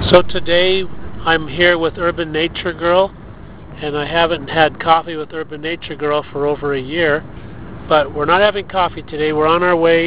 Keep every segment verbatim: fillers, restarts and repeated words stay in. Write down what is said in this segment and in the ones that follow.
So today I'm here with Urban Nature Girl, and I haven't had coffee with Urban Nature Girl for over a year, but we're not having coffee today. We're on our way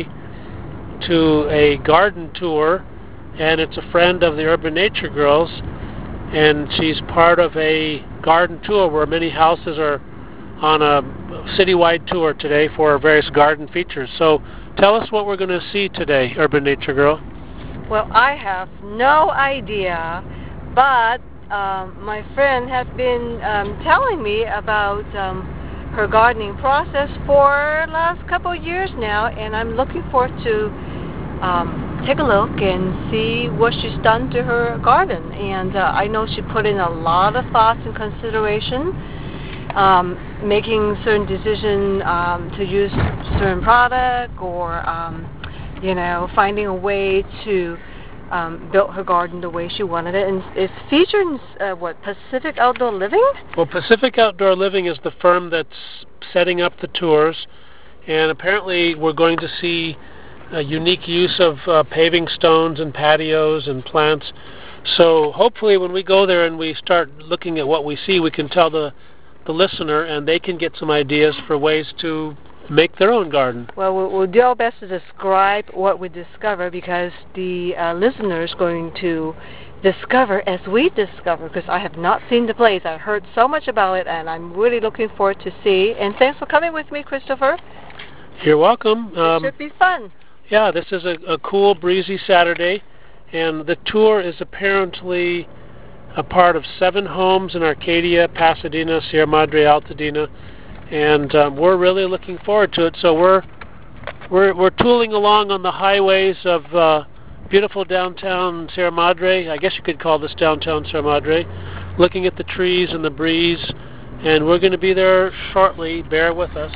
to a garden tour, and it's a friend of the Urban Nature Girls, and she's part of a garden tour where many houses are on a citywide tour today for various garden features. So tell us what we're going to see today, Urban Nature Girl. Well, I have no idea, but um, my friend has been um, telling me about um, her gardening process for the last couple of years now, and I'm looking forward to um, take a look and see what she's done to her garden. And uh, I know she put in a lot of thoughts and consideration, um, making certain decisions um, to use certain product or um, you know, finding a way to um, build her garden the way she wanted it. And it's featured in, uh, what, Pacific Outdoor Living? Well, Pacific Outdoor Living is the firm that's setting up the tours, and apparently we're going to see a unique use of uh, paving stones and patios and plants. So hopefully when we go there and we start looking at what we see, we can tell the, the listener, and they can get some ideas for ways to make their own garden. Well, we'll, we'll do our best to describe what we discover, because the uh, listener is going to discover as we discover, because I have not seen the place. I heard so much about it, and I'm really looking forward to see. And thanks for coming with me, Christopher. You're welcome. Um, it should be fun. Yeah, this is a, a cool, breezy Saturday, and the tour is apparently a part of seven homes in Arcadia, Pasadena, Sierra Madre, Altadena, and um, we're really looking forward to it. So we're we're we're tooling along on the highways of uh, beautiful downtown Sierra Madre. I guess you could call this downtown Sierra Madre, looking at the trees and the breeze, and we're going to be there shortly. Bear with us.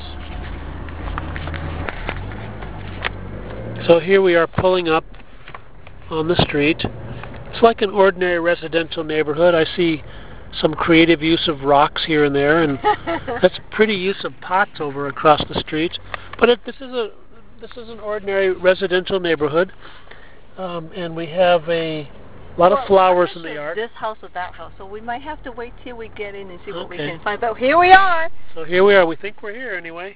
So here we are pulling up on the street. It's like an ordinary residential neighborhood. I see some creative use of rocks here and there, and that's pretty use of pots over across the street. But it, this is a this is an ordinary residential neighborhood, um, and we have a lot well, of flowers in the yard. This house or that house, so we might have to wait till we get in and see what okay. we can find. But here we are. So here we are. We think we're here anyway.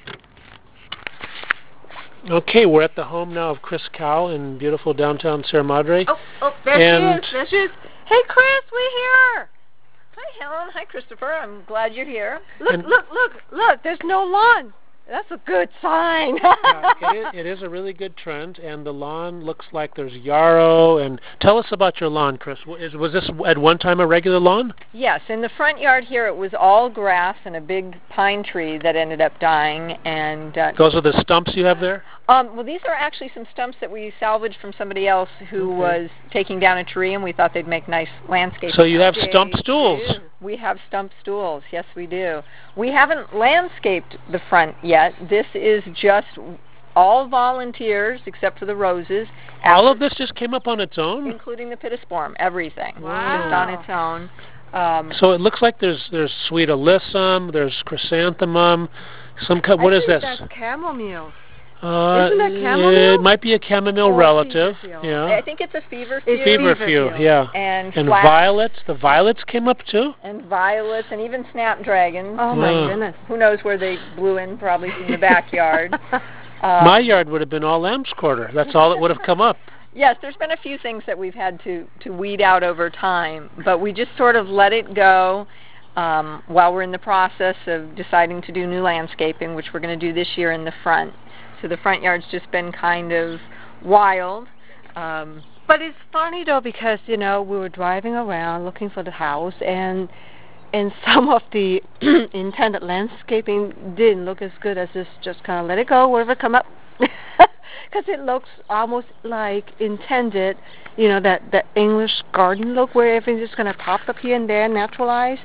Okay, we're at the home now of Chris Cow in beautiful downtown Sierra Madre. Oh, oh, there and she is. There she is. Hey, Chris, we're here. Hi, Helen. Hi, Christopher. I'm glad you're here. Look, and look, look, look. There's no lawn. That's a good sign. uh, it, is, it is a really good trend, and the lawn looks like there's yarrow. And tell us about your lawn, Chris. Was, was this at one time a regular lawn? Yes. In the front yard here, it was all grass and a big pine tree that ended up dying. And uh, those are the stumps you have there? Um, well, these are actually some stumps that we salvaged from somebody else who okay. was taking down a tree, and we thought they'd make nice landscaping. So you have stump stools. We have stump stools. Yes, we do. We haven't landscaped the front yet. This is just all volunteers except for the roses. All of this just came up on its own? Including the pittosporum, everything. Wow. Just on its own. Um, so it looks like there's there's sweet alyssum, there's chrysanthemum, some kind. What I is think this? That's chamomile. Uh, Isn't that chamomile? It might be a chamomile or relative. Yeah. I think it's a feverfew. Feverfew, yeah. And, and flax. violets. The violets came up too. And violets, and even snapdragons. Oh my yeah. goodness! Who knows where they blew in? Probably in the backyard. um, uh, My yard would have been all lamb's quarter. That's all that would have come up. Yes, there's been a few things that we've had to to weed out over time, but we just sort of let it go. Um, while we're in the process of deciding to do new landscaping, which we're going to do this year in the front. So the front yard's just been kind of wild. Um, but it's funny, though, because, you know, we were driving around looking for the house, and and some of the intended landscaping didn't look as good as this, just kind of let it go, whatever come up. Because it looks almost like intended, you know, that, that English garden look where everything's just going to pop up here and there, naturalize.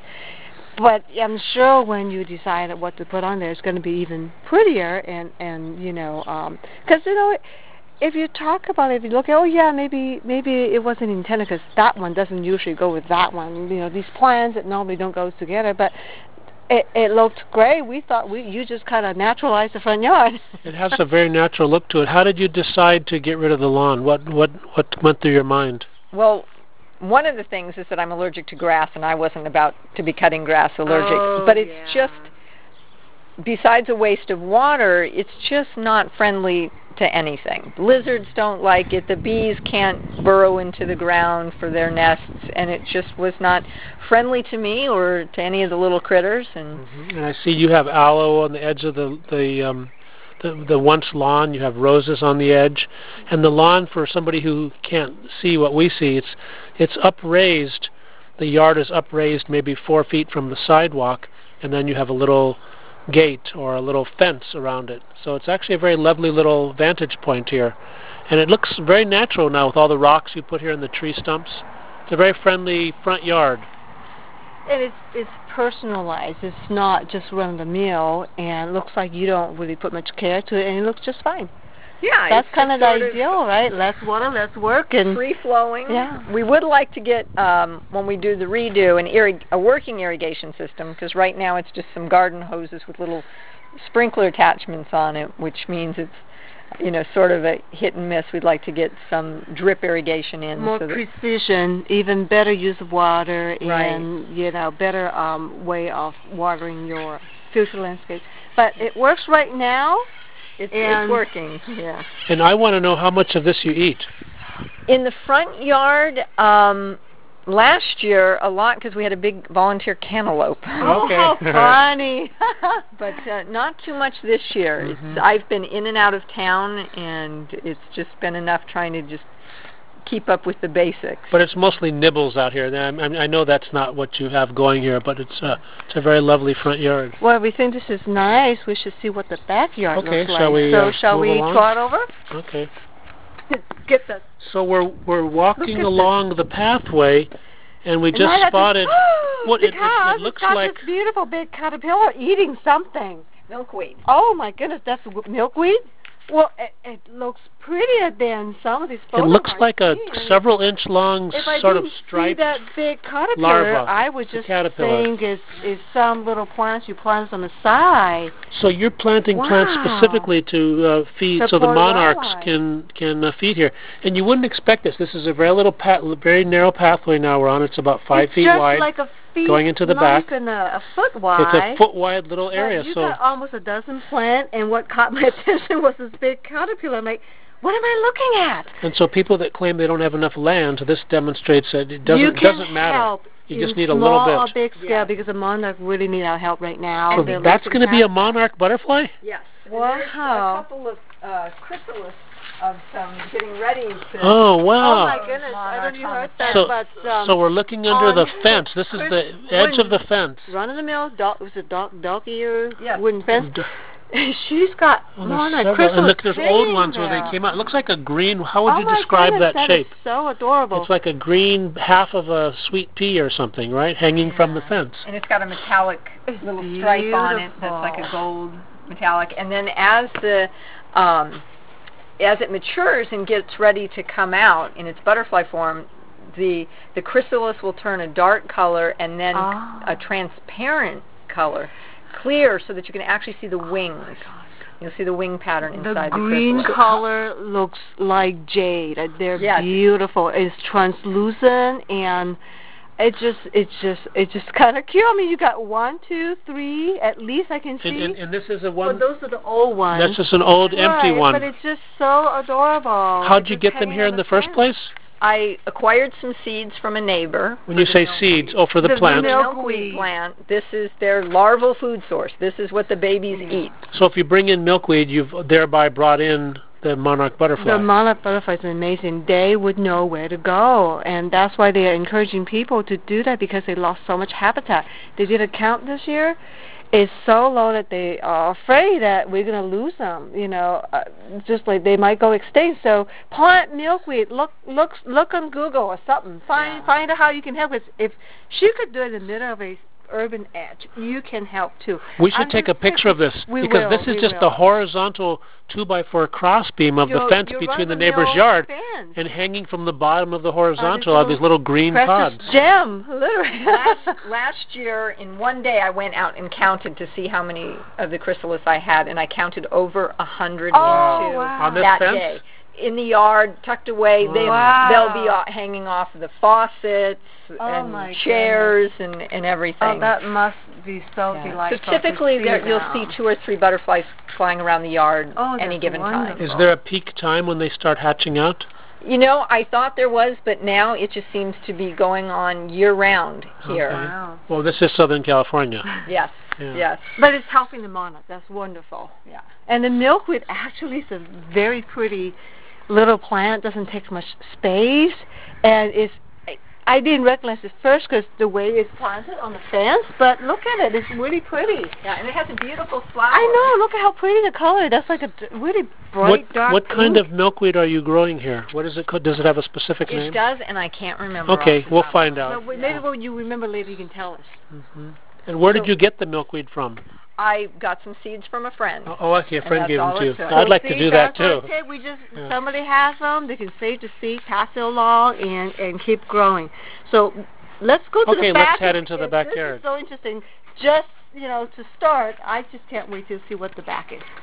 But I'm sure when you decide what to put on there, it's going to be even prettier, and, and you know, because, um, you know, if you talk about it, if you look at, oh, yeah, maybe maybe it wasn't intended because that one doesn't usually go with that one. You know, these plants that normally don't go together, but it, it looked great. We thought we you just kind of naturalized the front yard. It has a very natural look to it. How did you decide to get rid of the lawn? What what what went through your mind? Well, one of the things is that I'm allergic to grass, and I wasn't about to be cutting grass allergic. Oh, but it's yeah. just, besides a waste of water, it's just not friendly to anything. Lizards don't like it. The bees can't burrow into the ground for their nests, and it just was not friendly to me or to any of the little critters. And, mm-hmm. and I see you have aloe on the edge of the the um, the, the once lawn. You have roses on the edge, and the lawn, for somebody who can't see what we see, it's it's upraised. The yard is upraised maybe four feet from the sidewalk, and then you have a little gate or a little fence around it. So it's actually a very lovely little vantage point here. And it looks very natural now with all the rocks you put here and the tree stumps. It's a very friendly front yard. And it's it's personalized. It's not just run of the mill, and it looks like you don't really put much care to it, and it looks just fine. Yeah, that's it's kind of the sort ideal, of right? Less water, less work, and free flowing. Yeah. We would like to get um, when we do the redo an irrig- a working irrigation system, because right now it's just some garden hoses with little sprinkler attachments on it, which means it's, you know, sort of a hit and miss. We'd like to get some drip irrigation in. More so that precision, even better use of water, Right. and, you know, better um, way of watering your future landscape. But it works right now. It's, and it's working, yeah. And I want to know how much of this you eat. In the front yard, um, last year, a lot, because we had a big volunteer cantaloupe. Oh, Okay. how funny. But uh, not too much this year. Mm-hmm. It's, I've been in and out of town, and it's just been enough trying to just keep up with the basics. But it's mostly nibbles out here. I, I know that's not what you have going here, but it's a, it's a very lovely front yard. Well, we think this is nice. We should see what the backyard Okay, looks shall like. we, so uh, shall move we along? trot over? Okay. Get the So we're we're walking at along the pathway, and we And just I had to- spotted what it, it, because it looks it's got like. this beautiful big caterpillar eating something. Milkweed. Oh my goodness, that's w- milkweed. Well, it, it looks prettier than some of these It photos. looks I've like a seen. several inch long If I sort of didn't striped. see that big caterpillar, larva. I would It's a just caterpillar. think it's, it's some little plants you plant on the side. So you're planting plants Wow. specifically to uh, feed, so the Support monarchs wildlife. can can uh, feed here. And you wouldn't expect this. This is a very little, pa- very narrow pathway now we're on. It's about five it's feet just wide, like a feet going into the long back. and a, a foot wide. It's a foot wide little But area. you So got almost a dozen plant, and what caught my attention was this big caterpillar. I'm like, what am I looking at? and so people that claim they don't have enough land, this demonstrates that it doesn't you can doesn't matter. help You in just need a small little or bit. big scale, Yeah. because the monarch really need our help right now. So They're that's losing going to be a habitat. monarch butterfly. Yes. Wow. There's a couple of uh, chrysalis of some getting ready to... Oh Oh wow! my goodness! I don't know if you heard that, So, but um, so we're looking under on the the fence. This is the edge of the fence. run of the mill dog was a dog dog ear Yes. wooden fence. D- She's got Well, there's monarch several. chrysalis And look, there's old hanging ones where there. they came out. It looks like a green. How would Oh you my describe goodness, that that shape? is so adorable. It's like a green half of a sweet pea or something, right? Hanging from the fence. And it's got a metallic It's little stripe on it that's like a beautiful. gold metallic. And then as the um, as it matures and gets ready to come out in its butterfly form, the the chrysalis will turn a dark color and then Ah. a transparent color, clear, so that you can actually see the wings. You'll see the wing pattern The inside the, green chrysalis. color looks like jade. Uh, They're Yes. beautiful. It's translucent, and it just, it's just, it's just kind of cute. I mean, you got one, two, three, at least I can see. And, and, and this is a well, one. those are the old ones. That's just an old empty right, one. But it's just so adorable. How'd It's you just get them hanging here on in the first fence. place? I acquired some seeds from a neighbor. When you say seeds, oh, for the The plant. milk- milkweed Milkweed. plant. This is their larval food source. This is what the babies eat. So if you bring in milkweed, you've thereby brought in the monarch butterfly. The monarch butterfly is amazing. They would know where to go, and that's why they are encouraging people to do that, because they lost so much habitat. They did a count this year. It's so low that they are afraid that we're going to lose them. You know, uh, just like they might go extinct. So plant milkweed. Look, look, look on Google or something. Find, Yeah. find out how you can help. If, if she could do it in the middle of a urban edge, you can help too. We should I'm take a just picture of this, We because will, this is we just will. the horizontal two by four crossbeam of the You're- fence you're between the running neighbor's old yard, fence. and hanging from the bottom of the Oh, horizontal this are these little green precious pods. gem, literally. last, last year, in one day, I went out and counted to see how many of the chrysalis I had, and I counted over a hundred Oh, into wow. On this that fence? day. in the yard, tucked away. They, wow. They'll be uh, hanging off the faucets oh and chairs and, and everything. Oh, that must be so yeah. delightful. So typically see there, you'll see two or three butterflies flying around the yard oh, any given wonderful. time. Is there a peak time when they start hatching out? You know, I thought there was, but now it just seems to be going on year-round here. Okay. Wow. Well, this is Southern California. Yes, yeah. yes. But it's helping the monarch. That's wonderful. Yeah. And the milkweed actually is a very pretty little plant. Doesn't take much space, and it's. I didn't recognize it first because the way it's planted on the fence, but look at it. It's really pretty. Yeah, and it has a beautiful flower. I know. Look at how pretty the color. That's like a d- really bright, what, dark What pink. kind of milkweed are you growing here? What is it called? Does it have a specific it name? It does, and I can't remember. Okay, we'll find out. Well, maybe when you remember later, you can tell us. Mm-hmm. And where did so, you get the milkweed from? I got some seeds from a friend. Oh, okay, a friend gave them to you. So I'd like see, to do that too. It. We just yeah. somebody has them. They can save the seed, pass it along, and and keep growing. So let's go to okay, the back. let's head into the backyard. This is so interesting. Just you know, to start, I just can't wait to see what the back is.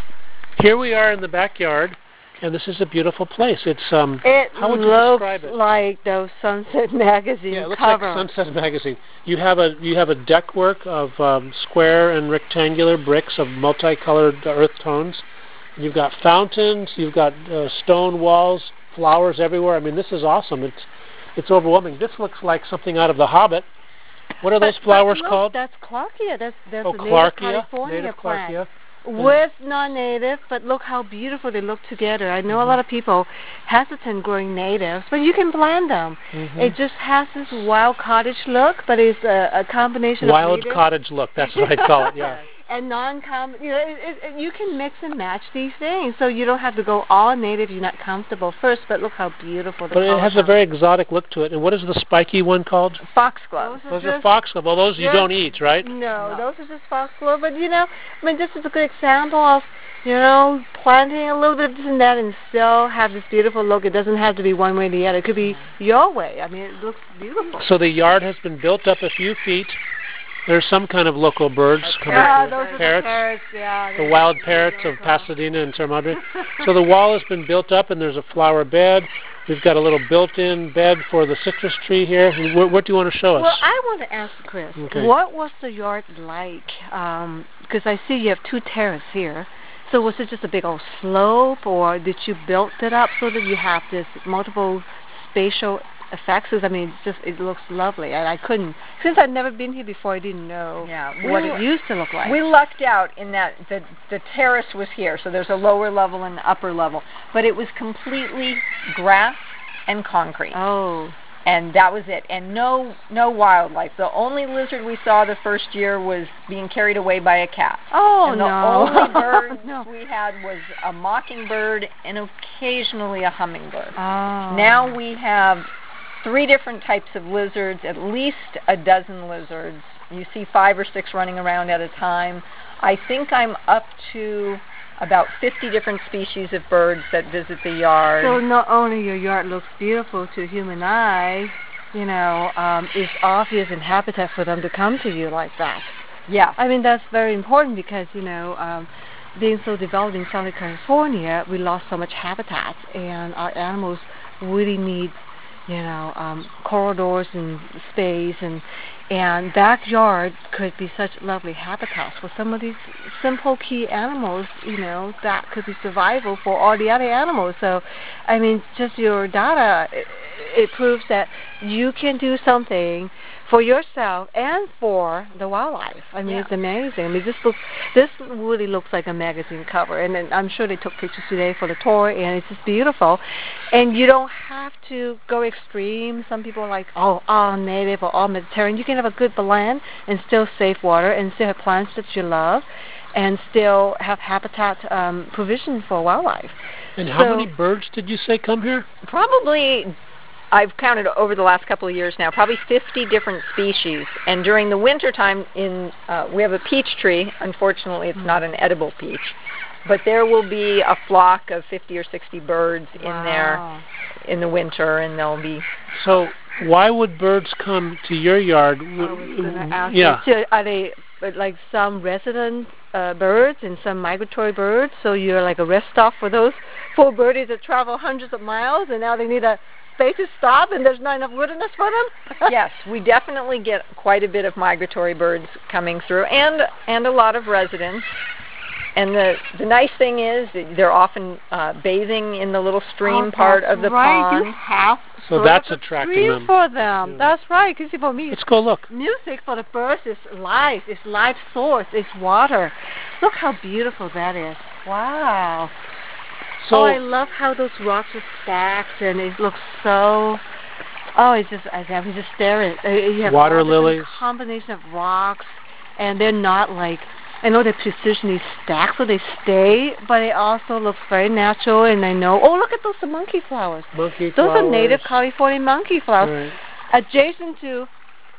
Here we are in the backyard. And this is a beautiful place. It's um. It how would you looks describe it? like those Sunset magazine Yeah, it looks cover. like Sunset magazine. You have a you have a deckwork of um, square and rectangular bricks of multicolored earth tones. You've got fountains. You've got uh, stone walls, flowers everywhere. I mean, this is awesome. It's it's overwhelming. This looks like something out of The Hobbit. What are but, those flowers but look, called? That's Clarkia. That's that's oh, a native Clarkia. California Native plant. Clarkia. With non-native, but look how beautiful they look together. I know mm-hmm. a lot of people hesitant growing natives, but you can blend them. Mm-hmm. It just has this wild cottage look, but it's a, a combination wild of native. cottage look. That's what I call it. Yeah. And non-com, you know, it, it, it, you can mix and match these things, so you don't have to go all native. You're not comfortable first, but look how beautiful. The but it has are. a very exotic look to it. And what is the spiky one called? Foxglove. Those, those are, are foxglove. Well, those you don't eat, right? No, no, those are just foxglove. But you know, I mean, this is a good example of, you know, planting a little bit of this and that, and still have this beautiful look. It doesn't have to be one way or the other. It could be your way. I mean, it looks beautiful. So the yard has been built up a few feet. There's some kind of local birds coming. Yeah, those are parrots, the parrots. Yeah, the wild parrots of Pasadena and Sierra Madre. So the wall has been built up, and there's a flower bed. We've got a little built-in bed for the citrus tree here. What, what do you want to show us? Well, I want to ask Chris, okay. what was the yard like? Um, because I see you have two terraces here. So was it just a big old slope, or did you build it up so that you have this multiple spatial effects? I mean, it's just it looks lovely, and I couldn't since I'd never been here before. I didn't know yeah, what we, it used to look like. We lucked out in that the the terrace was here, so there's a lower level and an upper level, but it was completely grass and concrete. Oh. And that was it, and no no wildlife. The only lizard we saw the first year was being carried away by a cat. Oh, and the no. only birds no. we had was a mockingbird and occasionally a hummingbird. Oh. Now we have three different types of lizards, at least a dozen lizards. You see five or six running around at a time. I think I'm up to about fifty different species of birds that visit the yard. So not only your yard looks beautiful to human eye, you know, um, it's obvious and habitat for them to come to you like that. Yeah. I mean, that's very important because, you know, um, being so developed in Southern California, we lost so much habitat, and our animals really need, you know, um, corridors and space, and and backyard could be such lovely habitats for some of these simple key animals, you know, that could be survival for all the other animals. So, I mean, just your data, it, it proves that you can do something for yourself and for the wildlife. I mean, yeah. It's amazing. I mean, this looks, this really looks like a magazine cover, and, and I'm sure they took pictures today for the tour, and it's just beautiful. And you don't have to go extreme. Some people are like, oh, all native or all Mediterranean. You can have a good blend and still save water and still have plants that you love and still have habitat um, provision for wildlife. And so, how many birds did you say come here? Probably, I've counted over the last couple of years now, probably fifty different species. And during the winter time, in uh, we have a peach tree. Unfortunately, it's not an edible peach. But there will be a flock of fifty or sixty birds wow. in there in the winter, and they'll be... So why would birds come to your yard? I was gonna ask yeah. you, are they but like some resident uh, birds and some migratory birds. So you're like a rest stop for those poor birdies that travel hundreds of miles, and now they need a space to stop, and there's not enough wilderness for them. Yes, we definitely get quite a bit of migratory birds coming through, and and a lot of residents. And the the nice thing is that they're often uh, bathing in the little stream oh, part of the right. pond. You have so that's attracting stream them for them. yeah. That's right. Because for me, let's go look. Music for the birds is life. It's life source. It's water. Look how beautiful that is. Wow. So oh, I love how those rocks are stacked, and it looks so. Oh, it's just I can just stare at it. You have water all lilies. Combination of rocks, and they're not like. I know they're precisionally stacked so they stay, but it also looks very natural, and I know, oh, look at those monkey flowers. Monkey those flowers. are native California monkey flowers. Right. Adjacent to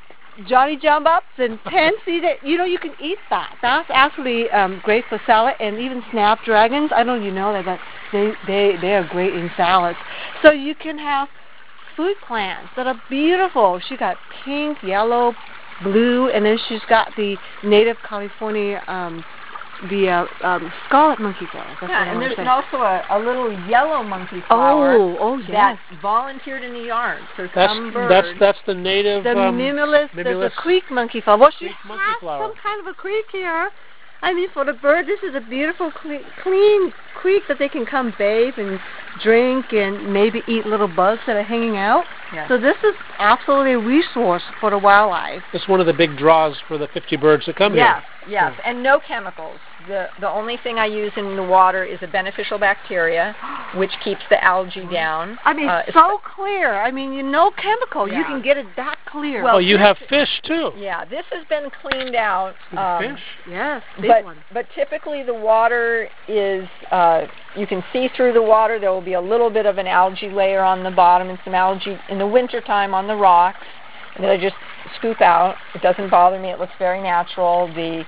Johnny Jump Ups and Tansy, that you know, you can eat that. That's actually um, great for salad, and even snapdragons. I don't know if you know that, but they, they, they are great in salads. So you can have food plants that are beautiful. She got pink, yellow, blue, and then she's got the native California, um, the uh, um, scarlet monkey flower. That's Yeah, and there's also a, a little yellow monkey flower oh, oh, yes. that volunteered in the yard. So that's some birds. that's that's the native. The um, mimulus, mimulus, there's a creek monkey flower. Well, she creek has monkey flower. some kind of a creek here. I mean, for the bird, this is a beautiful, clean, clean creek that they can come bathe and drink and maybe eat little bugs that are hanging out. Yes. So this is absolutely a resource for the wildlife. It's one of the big draws for the fifty birds that come yes, here. Yes, yes, and no chemicals. The the only thing I use in the water is a beneficial bacteria, which keeps the algae down. I mean, uh, so clear. I mean, you know, chemical. Yeah. You can get it that clear. Well, oh, you have fish too. Yeah, this has been cleaned out. Um, fish? Yes, big but one. but typically the water is uh, you can see through the water. There will be a little bit of an algae layer on the bottom and some algae in the wintertime on the rocks, and then I just scoop out. It doesn't bother me. It looks very natural. The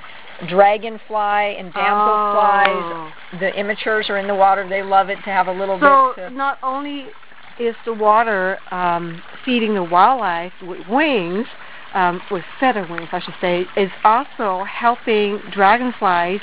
dragonfly and damselflies, oh. the immatures are in the water. They love it to have a little so bit. So not only is the water um, feeding the wildlife with wings, um, with feather wings, I should say, is also helping dragonflies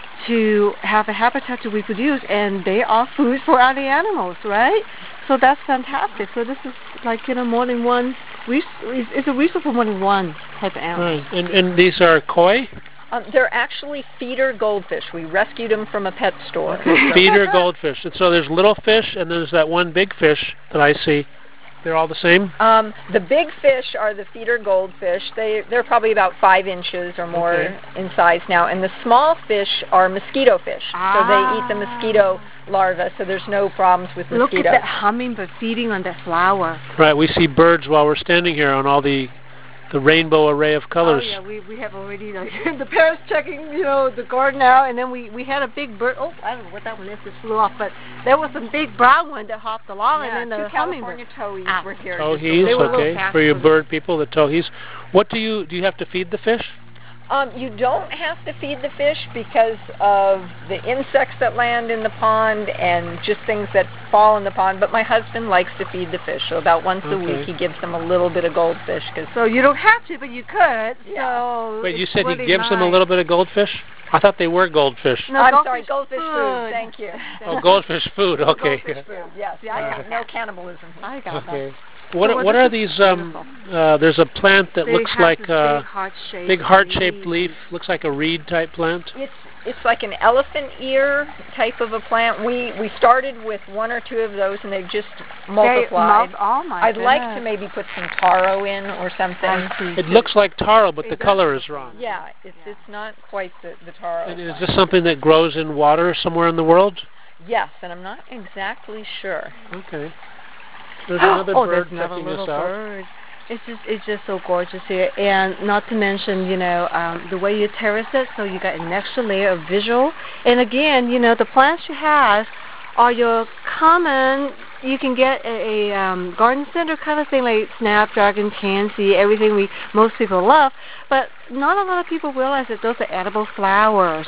to have a habitat to reproduce, and they are food for other animals, right? So that's fantastic. So this is like, you know, more than one. It's a resource for more than one type of animal. Right. And and these are koi. Um, they're actually feeder goldfish. We rescued them from a pet store. Feeder goldfish. And so there's little fish, and there's that one big fish that I see. They're all the same? Um, the big fish are the feeder goldfish. They, they're probably about five inches or more okay. in size now. And the small fish are mosquito fish. Ah. So they eat the mosquito larvae, so there's no problems with mosquitoes. Look at that hummingbird feeding on that flower. Right. We see birds while we're standing here on all the the rainbow array of colors. Oh, yeah, we, we have already, like, the parents checking, you know, the garden out, and then we, we had a big bird. Oh, I don't know what that one is, it flew off, but there was a big brown one that hopped along, yeah, and then the two California hummingbird. towhees were here. Towhees, okay, for your bird people, the towhees. What do you, do you have to feed the fish? Um, you don't have to feed the fish because of the insects that land in the pond and just things that fall in the pond, but my husband likes to feed the fish, so about once okay. a week he gives them a little bit of goldfish. Cause so you don't have to, but you could. Yeah. So Wait, you said really he gives nice. them a little bit of goldfish? I thought they were goldfish. No, I'm goldfish sorry, goldfish food. food. Thank you. Oh, goldfish food, okay. Goldfish food, yes. Yeah, no cannibalism. I got okay. that. What So what what are is these? Um, uh, there's a plant that they looks have like this a big heart-shaped, big heart-shaped leaf. leaf. Looks like a reed type plant. It's it's like an elephant ear type of a plant. We we started with one or two of those, and they've just multiplied. They, oh my I'd goodness. like to maybe put some taro in or something. It looks like taro, but It the does. color is wrong. Yeah, it's it's not quite the the taro. And is this something that grows in water somewhere in the world? Yes, and I'm not exactly sure. Okay. There's another oh, bird there's another checking little us out. bird. It's just it's just so gorgeous here, and not to mention, you know, um, the way you terrace it, so you got an extra layer of visual. And again, you know, the plants you have are your common. You can get a, a um, garden center kind of thing like snapdragon, tansy, everything we most people love. But not a lot of people realize that those are edible flowers.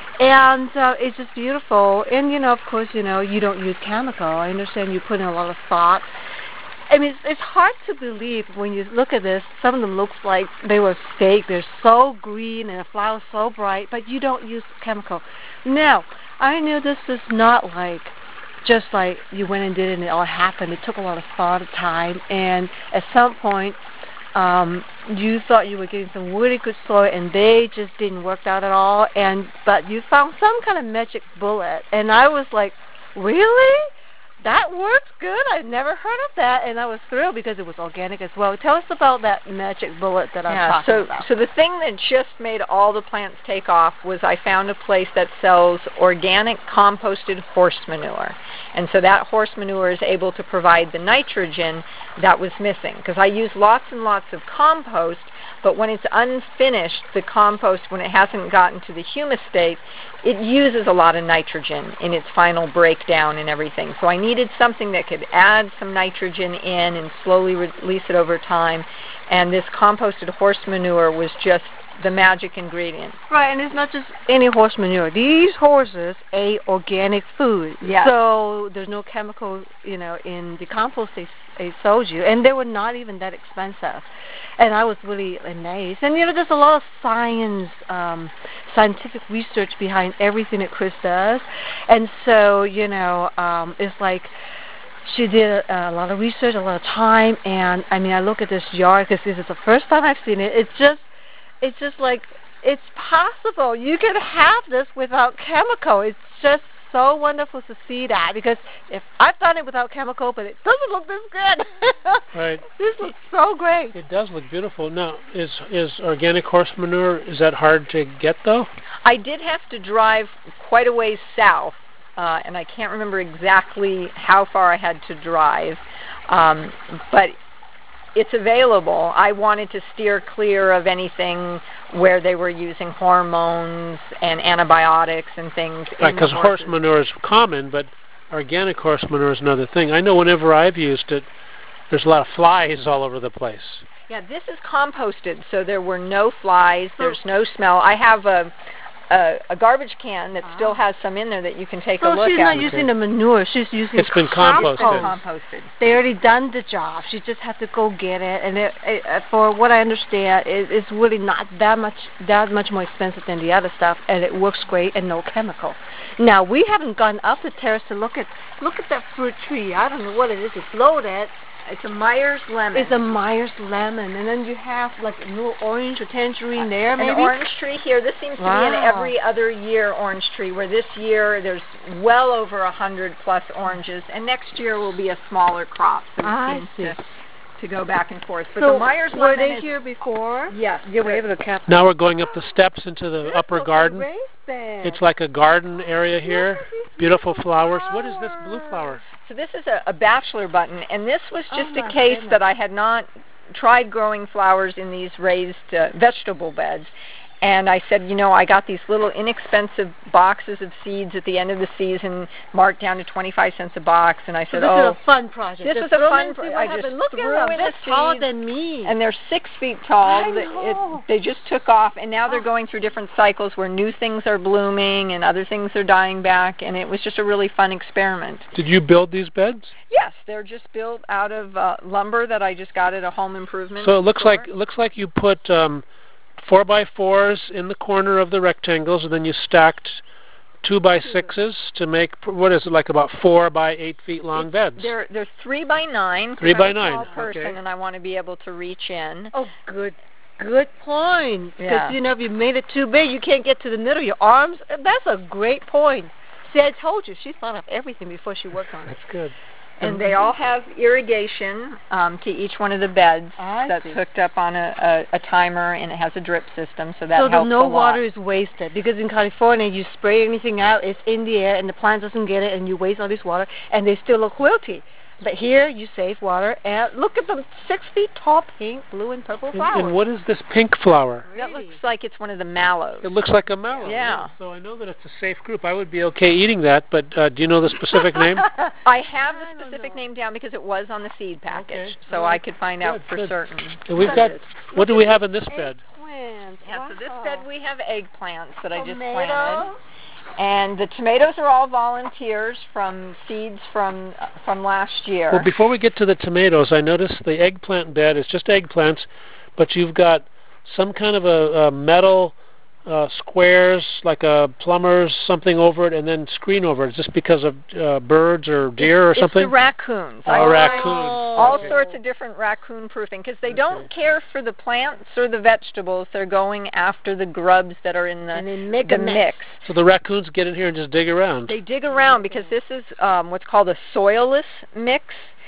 And uh, it's just beautiful. And, you know, of course, you know, you don't use chemical. I understand you put in a lot of thought. I mean, it's, it's hard to believe when you look at this. Some of them looks like they were fake. They're so green and the flowers so bright, but you don't use chemical. Now, I knew this is not like just like you went and did it and it all happened. It took a lot of thought, time, and at some point, um, you thought you were getting some really good soil, and they just didn't work out at all. And but you found some kind of magic bullet, and I was like, really? That works good? I've never heard of that, and I was thrilled because it was organic as well. Tell us about that magic bullet that I'm yeah, talking so, about. So the thing that just made all the plants take off was I found a place that sells organic composted horse manure. And so that horse manure is able to provide the nitrogen that was missing. Because I use lots and lots of compost, but when it's unfinished, the compost, when it hasn't gotten to the humus state, it uses a lot of nitrogen in its final breakdown and everything. So I needed something that could add some nitrogen in and slowly release it over time. And this composted horse manure was just the magic ingredient. Right, and it's not just any horse manure. These horses ate organic food. Yes. So there's no chemical, you know, in the compost they, they sold you. And they were not even that expensive. And I was really amazed. And, you know, there's a lot of science, um, scientific research behind everything that Chris does. And so, you know, um, it's like she did a, a lot of research, a lot of time. And, I mean, I look at this yard because this is the first time I've seen it. It's just, it's just like, it's possible. You can have this without chemical. It's just so wonderful to see that, because if I've done it without chemical, but it doesn't look this good. Right. This looks so great. It does look beautiful. Now, is is organic horse manure, is that hard to get, though? I did have to drive quite a ways south, uh, and I can't remember exactly how far I had to drive, um, but it's available. I wanted to steer clear of anything where they were using hormones and antibiotics and things. Right, because horse manure is common, but organic horse manure is another thing. I know whenever I've used it, there's a lot of flies all over the place. Yeah, this is composted, so there were no flies, there's no smell. I have a a, a garbage can that still has some in there that you can take so a look she's at. not using the manure, she's using It's been composted. composted. They already done the job. She just had to go get it, and it, it, uh, for what I understand, it, it's really not that much that much more expensive than the other stuff, and it works great and no chemical. Now we haven't gone up the terrace to look at look at that fruit tree. I don't know what it is. It's loaded. It's a Myers lemon. It's a Myers lemon, and then you have like a little orange or tangerine there, maybe. An orange tree here. This seems to wow. be an every other year orange tree, where this year there's well over a hundred plus oranges, and next year will be a smaller crop. So it I seems see. To, to go back and forth. But so the Myers were lemon they is, here before? Yes. You were able to capture. Now we're going up the steps into the This upper looks garden. like raised bed. It's like a garden area here. Beautiful flowers. What is this blue flower? So this is a, a bachelor button, and this was Oh just my a case goodness. that I had not tried growing flowers in these raised uh, vegetable beds. And I said, you know, I got these little inexpensive boxes of seeds at the end of the season, marked down to twenty-five cents a box. And I So said, this oh, is a fun project. this Just is a throw fun in, see pro- what I happens. just Look threw at them. in They're the taller seeds, than me. and they're six feet tall. I It- know. It, they just took off, and now they're going through different cycles where new things are blooming and other things are dying back. And it was just a really fun experiment. Did you build these beds? Yes, they're just built out of uh, lumber that I just got at a home improvement So it looks store. like it looks like you put um, four by fours in the corner of the rectangles, and then you stacked two by sixes to make, what is it, like about four by eight feet long It's- beds. They're they're three by nine. Three by I'm a nine, Tall person, okay. and I want to be able to reach in. Oh, good. Good point. Because, Yeah. you know, if you made it too big, you can't get to the middle. Your arms, that's a great point. See, I told you, she thought of everything before she worked on it. That's good. And they all have irrigation um, to each one of the beds I that's see. hooked up on a, a, a timer, and it has a drip system, so that So that helps no a lot. water is wasted. Because in California, you spray anything out, it's in the air, and the plant doesn't get it, and you waste all this water, and they still look wilty. But here, you save water, and look at the six feet tall pink, blue, and purple And, flowers. and what is this pink flower? That looks like it's one of the mallows. It looks like a mallow. Yeah. So I know that it's a safe group. I would be okay eating that, but uh, do you know the specific name? I have the I don't specific know. name down because it was on the seed package, Okay. so All I right. could find Good, out for good. certain. And we've But got, it's- what do we have in this bed? Eggplants. Yeah, so this Wow. bed we have eggplants that I just Tomato. planted. And the tomatoes are all volunteers from seeds from uh, from last year. Well, before we get to the tomatoes, I noticed the eggplant bed is just eggplants, but you've got some kind of a, a metal uh, squares, like a plumber's something over it, and then screen over it. Is this because of uh, birds or deer it's, or something? It's the raccoons. Oh, raccoons. All okay. sorts of different raccoon proofing, because they okay. don't care for the plants or the vegetables. They're going after the grubs that are in the, and they make the a mix. mix. So the raccoons get in here and just dig around. They dig around because this is um, what's called a soilless mix.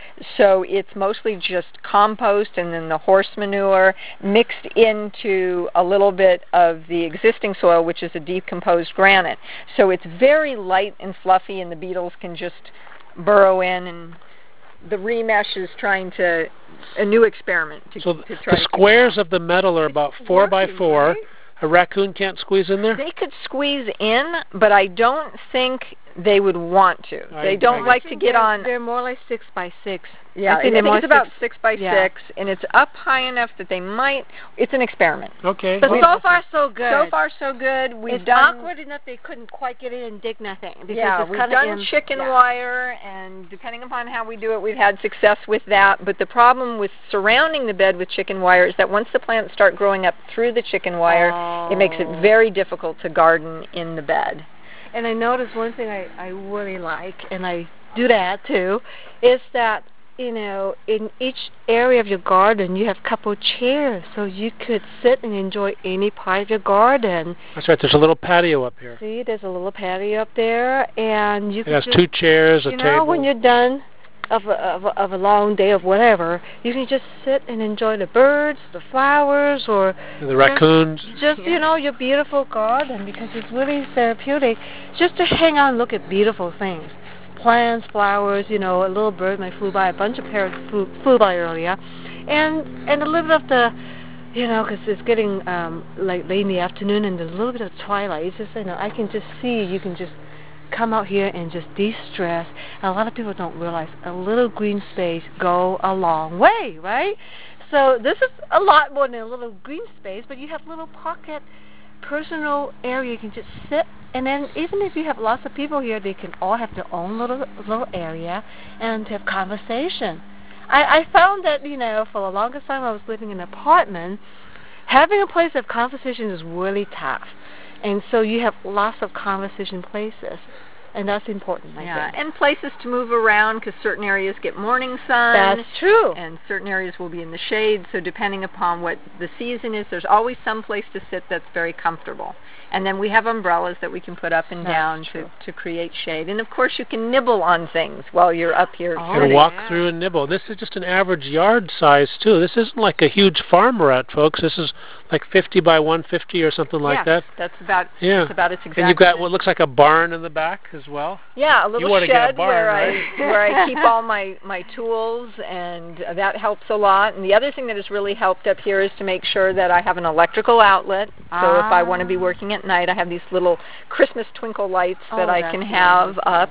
So it's mostly just compost and then the horse manure mixed into a little bit of the existing soil, which is a decomposed granite. So it's very light and fluffy, and the beetles can just burrow in. And the remesh is trying to a new experiment to, so to try the squares of the metal are about it's four working, by four. Right? A raccoon can't squeeze in there? They could squeeze in, but I don't think they would want to. I, they don't I like to get they're, on. They're more like six by six. Yeah, I think, I think more it's about six, six by yeah. six, and it's up high enough that they might. It's an experiment. Okay. But well, so far, so good. So far, so good. We've it's done awkward enough they couldn't quite get in and dig nothing. Because yeah, it's we've kinda done in, chicken yeah. wire, and depending upon how we do it, we've had success with that. But the problem with surrounding the bed with chicken wire is that once the plants start growing up through the chicken wire, oh. it makes it very difficult to garden in the bed. And I noticed one thing I, I really like, and I do that too, is that, you know, in each area of your garden, you have a couple chairs, so you could sit and enjoy any part of your garden. That's right. There's a little patio up here. See, there's a little patio up there, and you It can has just, two chairs, a you table. know, when you're done of a, of, a, of a long day of whatever, you can just sit and enjoy the birds, the flowers, or And the raccoons. just, you know, your beautiful garden, because it's really therapeutic just to hang out and look at beautiful things. Plants, flowers, you know, a little bird might flew by, a bunch of parrots flew, flew by earlier, and and a little bit of the, you know, because it's getting um, like late in the afternoon and there's a little bit of twilight. It's just, you know, I can just see, you can just come out here and just de-stress. And a lot of people don't realize a little green space go a long way, right? So this is a lot more than a little green space, but you have little pocket personal area you can just sit, and then even if you have lots of people here, they can all have their own little little area and have conversation. I, I found that, you know, for the longest time I was living in an apartment, having a place of conversation is really tough, and so you have lots of conversation places, and that's important, I yeah, think. and places to move around, because certain areas get morning sun. That's true. And certain areas will be in the shade, so depending upon what the season is, there's always some place to sit that's very comfortable. And then we have umbrellas that we can put up and That's down true. to, to create shade. And of course you can nibble on things while you're up here. Oh, And sitting. walk yeah. through and nibble. This is just an average yard size, too. This isn't like a huge farm we're at, folks. This is like fifty by one fifty or something like yes, that. that's about, Yeah. that's about its exact. And you've got what looks like a barn in the back as well. Yeah, a little You wanna get a shed barn, where right? I where I keep all my, my tools, and uh, that helps a lot. And the other thing that has really helped up here is to make sure that I have an electrical outlet. So if I want to be working at night, I have these little Christmas twinkle lights that Oh, I that's can have nice. up.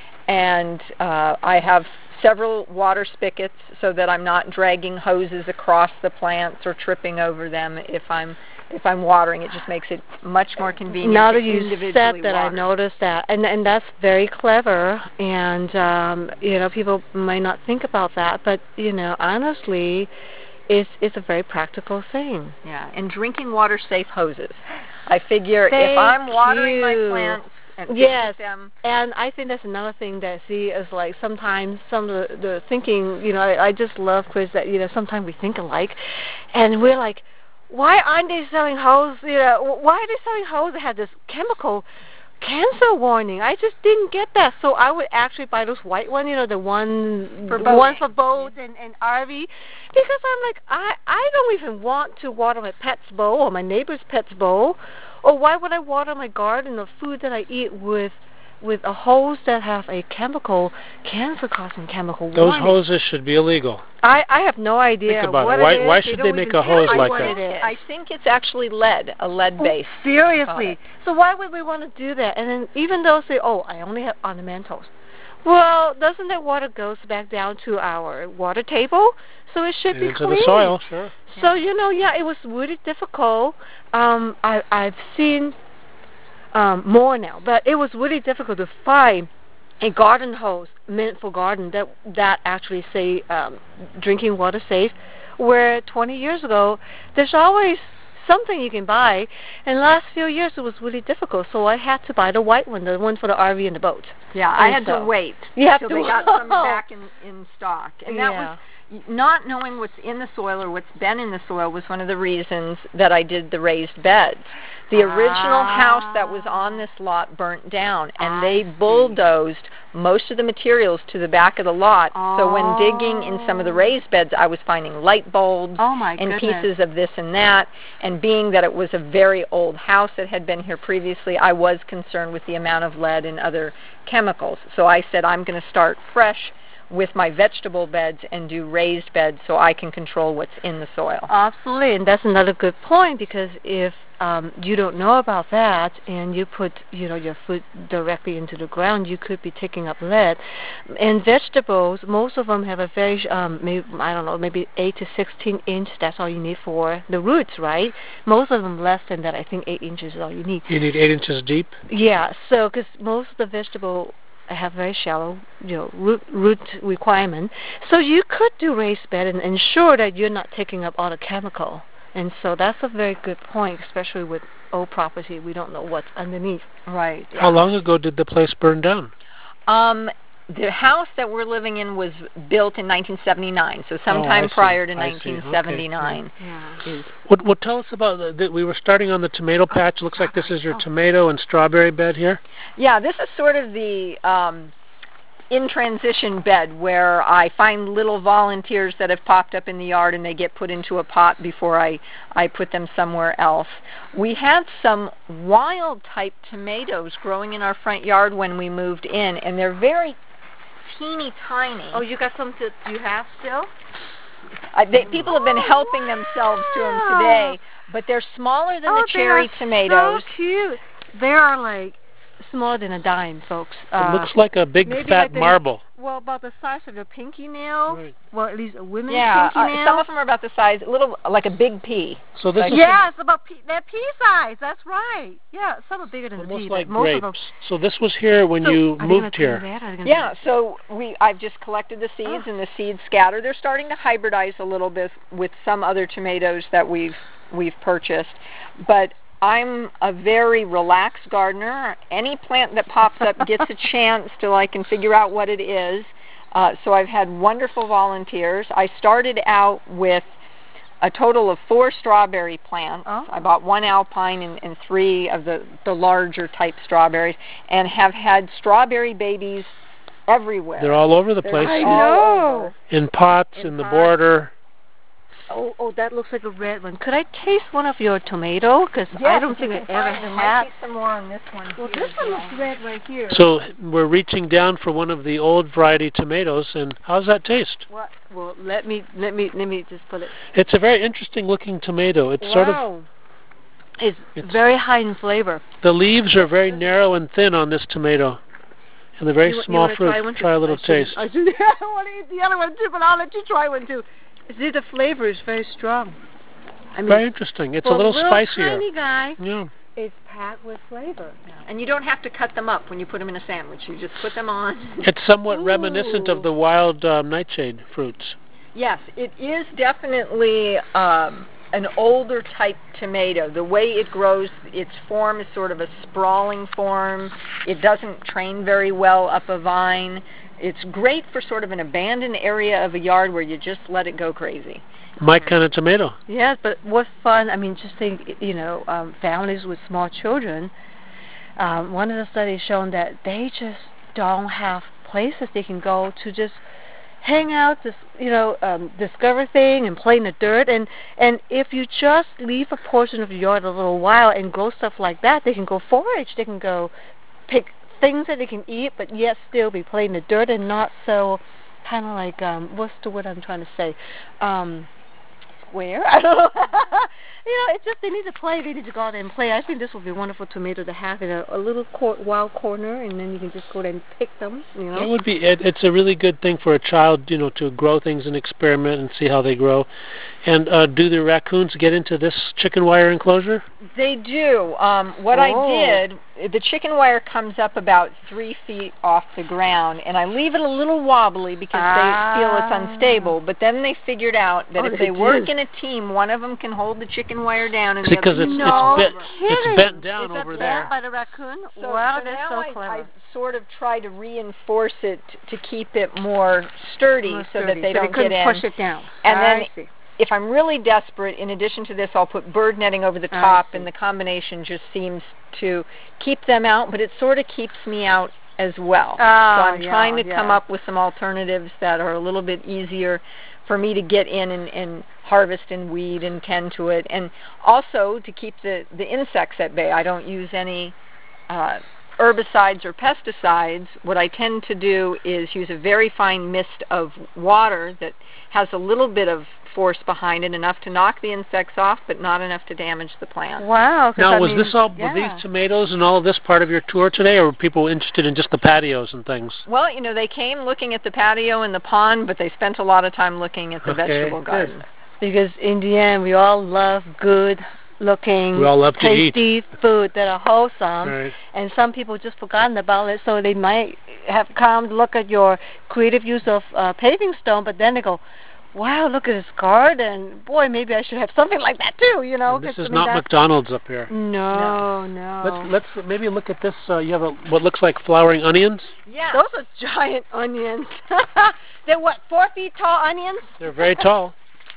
And uh, I have several water spigots so that I'm not dragging hoses across the plants or tripping over them if I'm if I'm watering. It just makes it much more convenient Now to that you individually said that, I water. noticed that, and and that's very clever. And um, you know, people might not think about that, but you know, honestly, it's it's a very practical thing. Yeah, and drinking water safe hoses. I figure Thank if I'm watering my you. plants and Yes, feeding them, and I think that's another thing that see is like sometimes some of the, the thinking. You know, I, I just love, Chris, that you know sometimes we think alike, and we're like, why aren't they selling hose? You know, why are they selling hose that have this chemical cancer warning? I just didn't get that. So I would actually buy those white ones, you know, the one For the boating. one for boat and, and R V, because I'm like, I I don't even want to water my pet's bowl or my neighbor's pet's bowl, or why would I water my garden or food that I eat with with a hose that have a chemical cancer-causing chemical Those warning? hoses should be illegal. I I have no idea Think about what it. Why- it is. why They should don't they make even a hose tell you like what that? it is. I think it's actually lead, a lead base. Oh, seriously. product. So why would we want to do that? And then even though say, oh, I only have ornamentals. Well, doesn't that water goes back down to our water table? So it should And be into clean. the soil, sure. So you know, yeah, it was really difficult. Um, I I've seen um, more now. But it was really difficult to find a garden hose meant for garden that that actually say um, drinking water safe. Where twenty years ago, there's always something you can buy. And the last few years, it was really difficult, so I had to buy the white one, the one for the R V and the boat. Yeah, and I had so to wait you have until to they got some back in, in stock. And that yeah. was, not knowing what's in the soil or what's been in the soil was one of the reasons that I did the raised beds. The original ah. house that was on this lot burnt down, and I they see. bulldozed most of the materials to the back of the lot. Oh. So when digging in some of the raised beds, I was finding light bulbs oh my and goodness. pieces of this and that. And being that it was a very old house that had been here previously, I was concerned with the amount of lead and other chemicals. So I said, I'm going to start fresh with my vegetable beds and do raised beds so I can control what's in the soil. Absolutely, and that's another good point, because if um, you don't know about that and you put, you know, your foot directly into the ground, you could be taking up lead. And vegetables, most of them have a very, um, maybe, I don't know, maybe eight to sixteen inch. That's all you need for the roots, right? Most of them less than that. I think eight inches is all you need. You need eight inches deep? Yeah, so because most of the vegetable have very shallow, you know, root, root requirement. So you could do raised bed and ensure that you're not taking up all the chemical. And so that's a very good point, especially with old property. We don't know what's underneath. Right. How long ago did the place burn down? Um, the house that we're living in was built in nineteen seventy-nine, so sometime oh, prior to I nineteen seventy-nine. Okay. Yeah. Is What, what tell us about the, the, we were starting on the tomato patch. Looks like this is your tomato and strawberry bed here. Yeah, this is sort of the um, in transition bed where I find little volunteers that have popped up in the yard and they get put into a pot before I, I put them somewhere else. We had some wild type tomatoes growing in our front yard when we moved in, and they're very teeny tiny. Oh, you got some to, you have still? Uh, they, people have been helping themselves to them today, but they're smaller than oh, the cherry they are tomatoes. So cute. They are like smaller than a dime, folks. Uh, it looks like a big maybe fat like the, marble. Well, about the size of your pinky nail. Right. Well, at least a woman's Yeah, pinky uh, nail. some of them are about the size, a little like a big pea. So this Like, is yeah, it's about pea, they're pea size. That's right. Yeah, some are bigger than almost the pea. like but most grapes. of them. So this was here when So, you are they moved gonna here. do that, or are they gonna Yeah, do so we I've just collected the seeds Oh. and the seeds scatter. They're starting to hybridize a little bit with some other tomatoes that we've we've purchased, but I'm a very relaxed gardener. Any plant that pops up gets a chance till I can figure out what it is. Uh, so I've had wonderful volunteers. I started out with a total of four strawberry plants. Oh. I bought one alpine and, and three of the, the larger type strawberries, and have had strawberry babies everywhere. They're all over the They're place. I all know. over. In pots, in, In the pots. border. Oh, oh, that looks like a red one. Could I taste one of your tomato? Because Yes, I don't you think I can ever find- there had. might be some more on this one. Well, here this as one well. looks red right here. So we're reaching down for one of the old variety tomatoes, and how's that taste? What? Well, let me let me let me just put it. It's a very interesting looking tomato. It's sort of Wow. It's, It's- very high in flavor. the leaves are very narrow and thin on this tomato, and they're very You- you small wanna fruit. Try, one try a little I shouldn't- taste. I, should, I want to eat the other one too, but I'll let you try one too. See, the flavor is very strong. I mean, Very interesting. It's a for little, little spicier. tiny guy, Yeah. it's packed with flavor. And you don't have to cut them up when you put them in a sandwich. You just put them on. It's somewhat reminiscent Ooh. of the wild um, nightshade fruits. Yes, it is definitely um, an older type tomato. The way it grows, its form is sort of a sprawling form. It doesn't train very well up a vine. It's great for sort of an abandoned area of a yard where you just let it go crazy. My kind of tomato. Yes, but what's fun, I mean, just think, you know, um, families with small children, um, one of the studies shown that they just don't have places they can go to just hang out, just, you know, um, discover things and play in the dirt. And, and if you just leave a portion of your yard a little while and grow stuff like that, they can go forage, they can go pick things that they can eat, but yet still be playing in the dirt and not so kind of like, um, what's the word I'm trying to say? Um, square. I don't know. You know, it's just they need to play. They need to go out and play. I think this would be a wonderful tomato to have in a, a little cor- wild corner, and then you can just go there and pick them. You know, It would be. It, it's a really good thing for a child, you know, to grow things and experiment and see how they grow. And uh, do the raccoons get into this chicken wire enclosure? They do. Um, what Oh. I did, the chicken wire comes up about three feet off the ground, and I leave it a little wobbly because Ah. they feel it's unstable. But then they figured out that Oh, if they they work did. in a team, one of them can hold the chicken wire down, and See, the 'cause other it's- no it's bent- it's kidding. bent down Is that over bent there. by the raccoon? So, wow, so that's now so I, clever. I sort of try to reinforce it to keep it more sturdy, More so that sturdy, they so don't couldn't get in. push it down. And I then see. if I'm really desperate, in addition to this, I'll put bird netting over the I top, see. and the combination just seems to keep them out, but it sort of keeps me out as well. Ah, so I'm yeah, trying to come yeah. up with some alternatives that are a little bit easier for me to get in and, and harvest and weed and tend to it, and also to keep the, the insects at bay. I don't use any uh, herbicides or pesticides. What I tend to do is use a very fine mist of water that has a little bit of force behind it, enough to knock the insects off, but not enough to damage the plant. Wow. 'cause Now, I was mean, this all? yeah. Were these tomatoes and all of this part of your tour today, or were people interested in just the patios and things? Well, you know, they came looking at the patio and the pond, but they spent a lot of time looking at the Okay, vegetable good. garden. Because in the end, we all love good looking, We all love to eat. tasty food that are wholesome. Right. And some people just forgotten about it, so they might have come to look at your creative use of uh, paving stone, but then they go, wow, look at this garden. Boy, maybe I should have something like that too, you know. And this 'cause, is I mean, not that's- McDonald's up here. No, no. Let's let's maybe look at this. Uh, you have a, what looks like flowering onions. Yeah. Those are giant onions. They're what, four feet tall onions? They're very tall.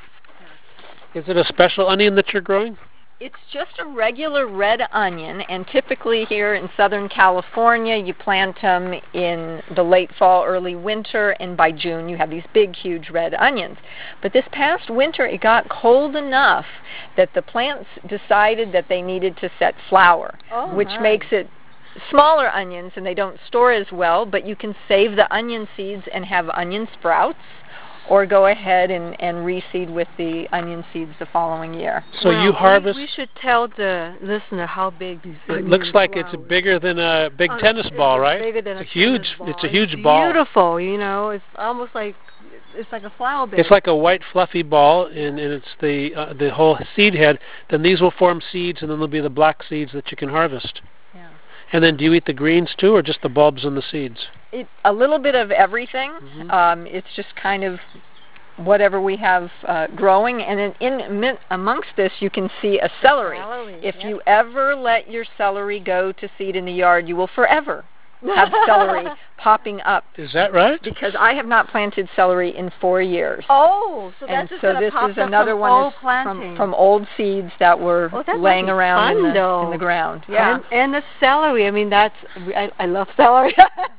Is it a special onion that you're growing? It's just a regular red onion, and typically here in Southern California, you plant them in the late fall, early winter, and by June you have these big, huge red onions. But this past winter, it got cold enough that the plants decided that they needed to set flower, Oh, which my. makes it smaller onions, and they don't store as well, but you can save the onion seeds and have onion sprouts, or go ahead and, and reseed with the onion seeds the following year. So Well, you we- harvest. We, should tell the listener how big these It onions looks like are. it's bigger than a big Oh, tennis it's ball, right? Bigger than It's a a huge. tennis ball. It's a huge ball. Beautiful, you know. It's almost like it's like a flower bed. It's like a white fluffy ball, and, and it's the uh, the whole seed head. Then these will form seeds, and then there'll be the black seeds that you can harvest. Yeah. And then, do you eat the greens too, or just the bulbs and the seeds? It, a little bit of everything. Mhm. Um, it's just kind of whatever we have uh, growing, and in, in min- amongst this, you can see a celery. Celery, If yep. you ever let your celery go to seed in the yard, you will forever have celery popping up. Is that right? Because I have not planted celery in four years. Oh, so and that's just so gonna this pop is up another from one old is planting. from from old seeds that were Oh, that might laying be around in fun, the though. in the ground. Yeah. And, and the celery. I mean, that's I, I love celery.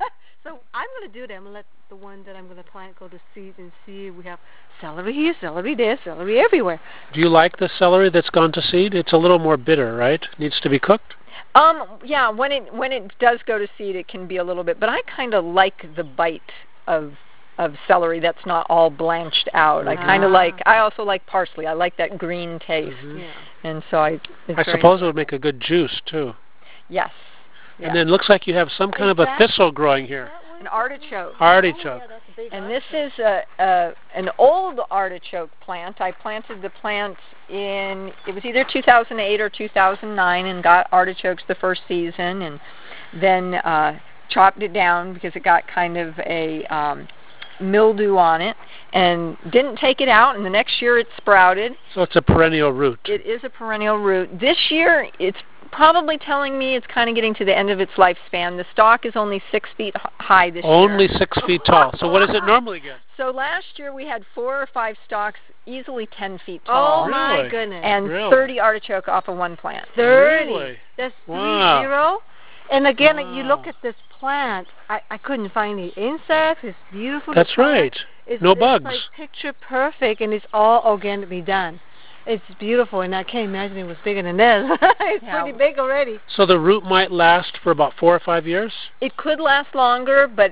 So I'm going to do that. I'm going to let the one that I'm going to plant go to seed and see. We have celery here, celery there, celery everywhere. Do you like the celery that's gone to seed? It's a little more bitter, right? Needs to be cooked. Um. Yeah. When it when it does go to seed, it can be a little bit. But I kind of like the bite of of celery that's not all blanched out. I kind Ah. of like. I also like parsley. I like that green taste, Mhm. Yeah. and so I. It's I very suppose it would make a good juice too. Yes. And Yeah. then it looks like you have some kind Is of a that- thistle growing here. An artichoke. Artichoke. And this is a, a an old artichoke plant. I planted the plant in, it was either two thousand eight or two thousand nine, and got artichokes the first season, and then uh, chopped it down because it got kind of a um, mildew on it, and didn't take it out, and the next year it sprouted. So it's a perennial root. It is a perennial root. This year it's probably telling me it's kind of getting to the end of its lifespan. The stalk is only six feet h- high this year. Only six feet tall. So what does it normally get? So last year we had four or five stalks, easily ten feet tall, Oh, my Really? goodness. and Really? thirty artichoke off of one plant. thirty. Really? That's Wow. three zero. And again, Wow. you look at this plant. I, I couldn't find any insects. It's beautiful. That's the plant. right. It's, No it's bugs. like picture perfect, and it's all organically done. It's beautiful, and I can't imagine it was bigger than this. It's Yeah. pretty big already. So the root might last for about four or five years? It could last longer, but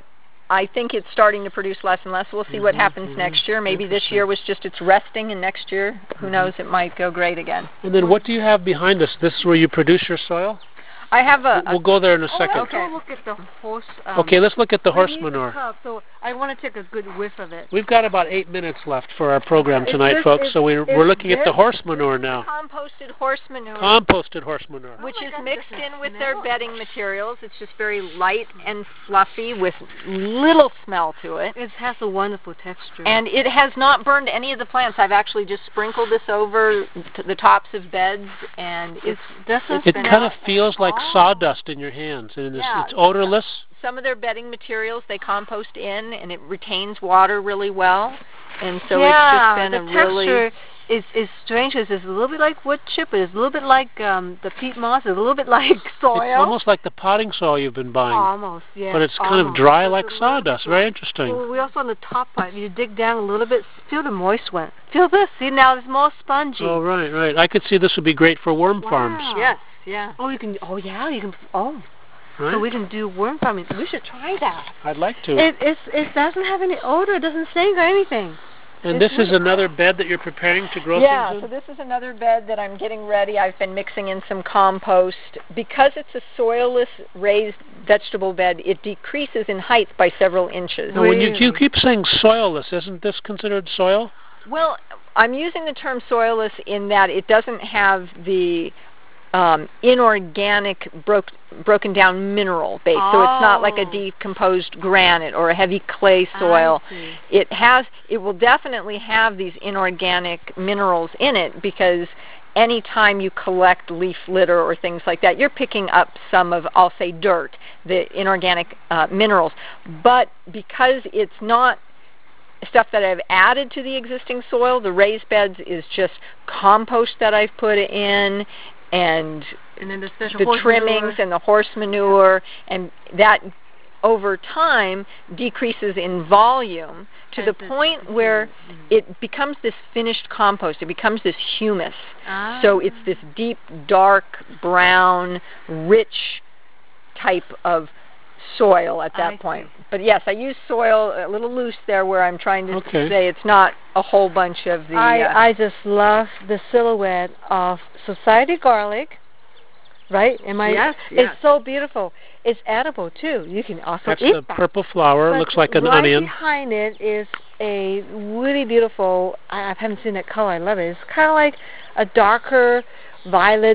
I think it's starting to produce less and less. We'll see what Mm-hmm, happens mm-hmm. next year. Maybe this year was just it's resting, and next year, who Mm-hmm. knows, it might go great again. And then what do you have behind us? This is where you produce your soil? I have a... We'll go there in a Oh, second. let's Okay. go look at the horse. Um, Okay, let's look at the we horse need manure. The tub, so I want to take a good whiff of it. We've got about eight minutes left for our program Is tonight, this- folks, is- so we're, is we're looking at the this- horse manure now. Composted horse manure. Composted horse manure. Which Oh my is God, mixed doesn't in with smell. their bedding materials. It's just very light and fluffy with little smell to it. It has a wonderful texture. And it has not burned any of the plants. I've actually just sprinkled this over t the tops of beds, and it's... doesn't It smell kind of at feels like all. sawdust in your hands, and it's, Yeah. it's odorless. Some of their bedding materials they compost in, and it retains water really well. And so yeah, it's just been the a really... texture is is strange. It's a little bit like wood chip. It's a little bit like um, the peat moss. It's a little bit like soil. It's almost like the potting soil you've been buying. Almost, yeah. But it's kind of almost. dry It's like a little sawdust. bit Very dry. interesting. Well, we also on the top part, you dig down a little bit, feel the moist one. Feel this. See, now it's more spongy. Oh, right, right. I could see this would be great for worm Wow. farms. Yes, yeah. Oh, you can. Oh, yeah, you can. Oh, Right? so we can do worm farming. We should try that. I'd like to. It it's, it doesn't have any odor. It doesn't stink or anything. and it's this is really- another bed that you're preparing to grow Yeah, things so in? this is another bed that I'm getting ready. I've been mixing in some compost. Because it's a soilless raised vegetable bed, it decreases in height by several inches. Now, when you, you Really? keep saying soilless, isn't this considered soil? Well, I'm using the term soilless in that it doesn't have the um, inorganic broke, broken down mineral base. So it's not like a Oh. decomposed granite or a heavy clay soil. I see. It has, it will definitely have these inorganic minerals in it, because anytime you collect leaf litter or things like that, you're picking up some of, I'll say, dirt, the inorganic uh, minerals. But because it's not stuff that I've added to the existing soil, the raised beds is just compost that I've put in, and And then the special the horse trimmings manure. and the horse manure, and that over time decreases in volume to the As it- point where Mhm. it becomes this finished compost. It becomes this humus. Ah. So it's this deep, dark, brown, rich type of soil at that I point. see. But yes, I use soil a little loose there, where I'm trying to Okay. say it's not a whole bunch of the... I, uh, I just love the silhouette of Society garlic, right? Am I? Yes, yes. It's so beautiful. It's edible too. You can also That's eat the that. purple flower. But Looks like an right onion. behind it is a really beautiful, I, I haven't seen that color, I love it. It's kind of like a darker violet,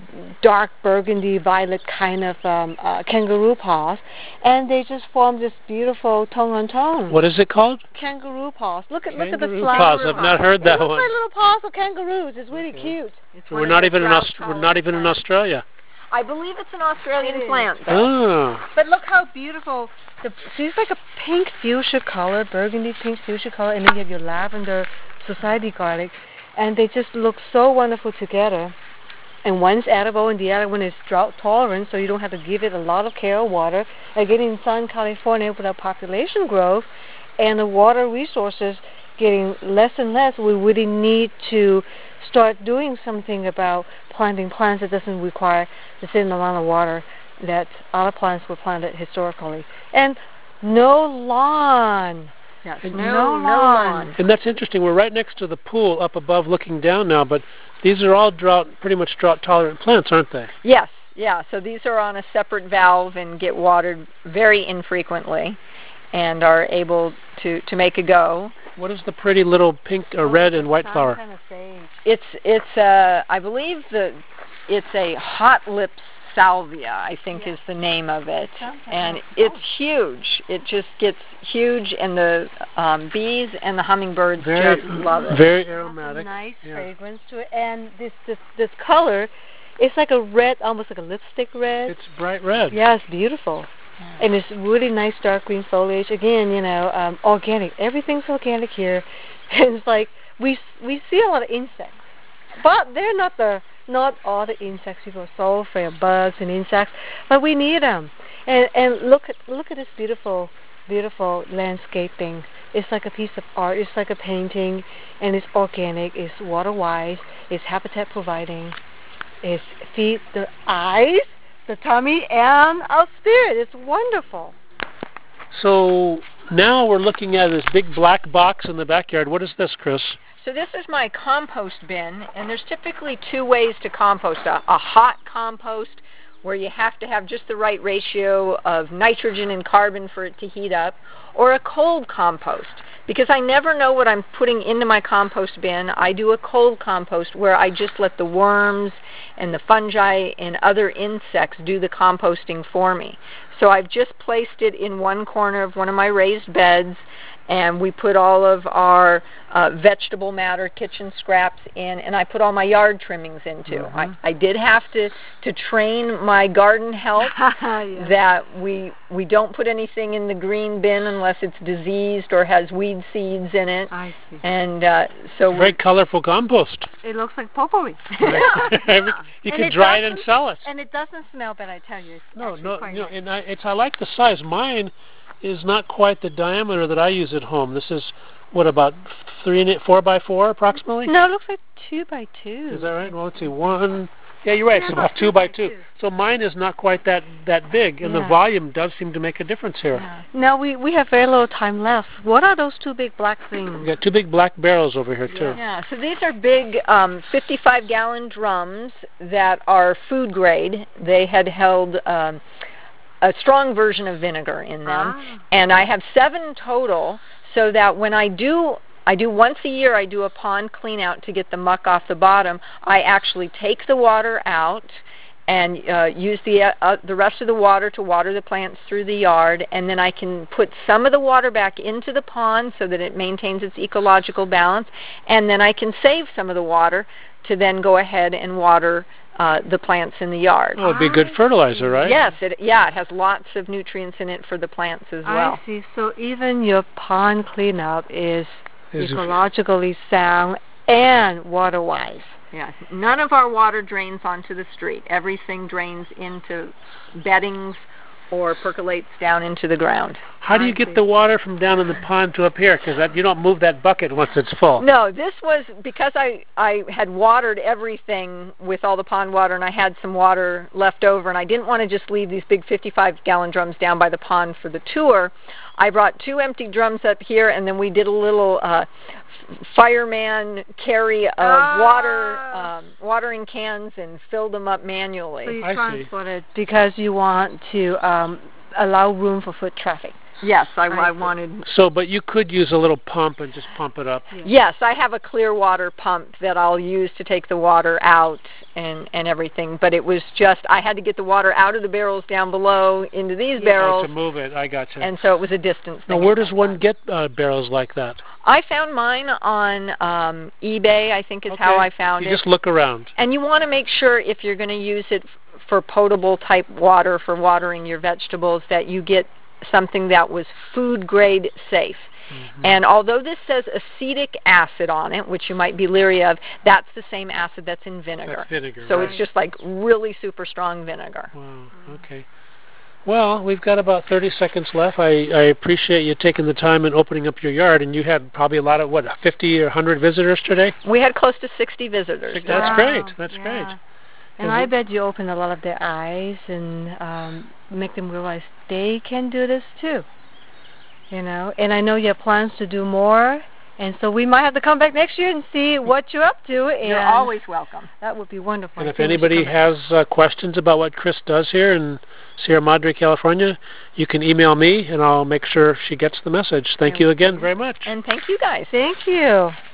dark burgundy violet kind of um, uh, kangaroo paws. And they just form this beautiful tone on tone. What is it called? Kangaroo paws. Look at look at the Kangaroo flower. paws. I've not heard that It looks one. like little paws of kangaroos. It's really Okay. cute. it's So one we're of not the even in drought Aust- we're tolerant not even in plants. Australia. I believe it's an Australian It is. plant, though. Oh. But look how beautiful. The, see, it's like a pink fuchsia color, burgundy pink fuchsia color, and then you have your lavender Society garlic, and they just look so wonderful together. And one's edible, and the other one is drought tolerant, so you don't have to give it a lot of care or water. Again, in Southern California, with our population growth and the water resources getting less and less, we really need to start doing something about planting plants that doesn't require the same amount of water that other plants were planted historically. And no lawn. Yes, And no, no no lawn. lawn. And that's interesting. We're right next to the pool up above looking down now, but these are all drought, pretty much drought-tolerant plants, aren't they? Yes, yeah. So these are on a separate valve and get watered very infrequently, and are able to to make a go. What is the pretty little pink or red and white flower? Kind of sage. It's it's uh I believe the it's a hot lips salvia, I think Yeah. is the name of it, Sounds like and that. it's huge. It just gets huge, and the um, bees and the hummingbirds Very, just love it. very Has a aromatic. nice Yeah. fragrance to it, and this this this color, it's like a red, almost like a lipstick red. It's bright red. Yeah, it's beautiful. And it's really nice dark green foliage. Again, you know, um, organic. Everything's organic here. And it's like we we see a lot of insects, but they're not the not all the insects. People are so afraid of bugs and insects, but we need them. And and look at look at this beautiful beautiful landscaping. It's like a piece of art. It's like a painting, and it's organic. It's water wise. It's habitat providing. It's feed the eyes, the tummy, and our spirit. It's wonderful. So now we're looking at this big black box in the backyard. What is this, Chris? So this is my compost bin, and there's typically two ways to compost. A, a hot compost, where you have to have just the right ratio of nitrogen and carbon for it to heat up, or a cold compost. Because I never know what I'm putting into my compost bin, I do a cold compost where I just let the worms and the fungi and other insects do the composting for me. So I've just placed it in one corner of one of my raised beds, and we put all of our uh, vegetable matter, kitchen scraps in, and I put all my yard trimmings into. Mm-hmm. I, I did have to, to train my garden help yeah. that we we don't put anything in the green bin unless it's diseased or has weed seeds in it. I see. And uh, so very colorful compost. It looks like potpourri. You can dry it and sell it. And it doesn't smell bad, I tell you. It's no, no, quite no. nice. And I, it's I like the size. Mine is not quite the diameter that I use at home. This is, what, about three and eight, four by four approximately? No, it looks like two by two. Is that right? Well, let's see, one. Yeah, you're right. Yeah, it's about two by two. two. So mine is not quite that that big, and yeah. the volume does seem to make a difference here. Yeah. Now we we have very little time left. What are those two big black things? We got two big black barrels over here too. Yeah. So these are big um, fifty-five gallon drums that are food grade. They had held Um, a strong version of vinegar in them, ah. and I have seven total, so that when I do, I do once a year, I do a pond clean out to get the muck off the bottom. I actually take the water out and uh, use the uh, uh, the rest of the water to water the plants through the yard, and then I can put some of the water back into the pond so that it maintains its ecological balance, and then I can save some of the water to then go ahead and water Uh, the plants in the yard. Oh, it'd be good fertilizer, right? Yes, it, yeah, it has lots of nutrients in it for the plants as well. I see. So even your pond cleanup is, is ecologically sound and water-wise. Yeah, none of our water drains onto the street. Everything drains into beddings or percolates down into the ground. How do you get the water from down in the pond to up here? Because you don't move that bucket once it's full. No, this was because I, I had watered everything with all the pond water, and I had some water left over, and I didn't want to just leave these big fifty-five gallon drums down by the pond for the tour. I brought two empty drums up here, and then we did a little uh, fireman carry of ah. water, um, watering cans, and filled them up manually. So you I transport it because you want to um, allow room for foot traffic. Yes, I, I I wanted. So, but you could use a little pump and just pump it up. Yeah. Yes, I have a clear water pump that I'll use to take the water out and and everything. But it was just I had to get the water out of the barrels down below into these Yeah. barrels. Oh, to move it, I got you. And so it was a distance thing. Now, where does one get uh, barrels like that? I found mine on um, eBay, I think is Okay. how I found you it. just look around. And you want to make sure if you're going to use it f- for potable type water for watering your vegetables that you get something that was food grade safe. Mm-hmm. And although this says acetic acid on it, which you might be leery of, that's the same acid that's in vinegar. That's vinegar, so right. it's just like really super strong vinegar. Wow, okay. Well, we've got about thirty seconds left. I, I appreciate you taking the time and opening up your yard, and you had probably a lot of, what, fifty or one hundred visitors today? We had close to sixty visitors. That's Wow. great. That's Yeah. great. And Mhm. I bet you open a lot of their eyes and um, make them realize they can do this too. You know, and I know you have plans to do more, and so we might have to come back next year and see what you're up to. And You're always welcome. that would be wonderful. And I if think we should anybody come back. has uh, questions about what Chris does here in Sierra Madre, California, you can email me, and I'll make sure she gets the message. Thank you again very much. And thank you guys. Thank you.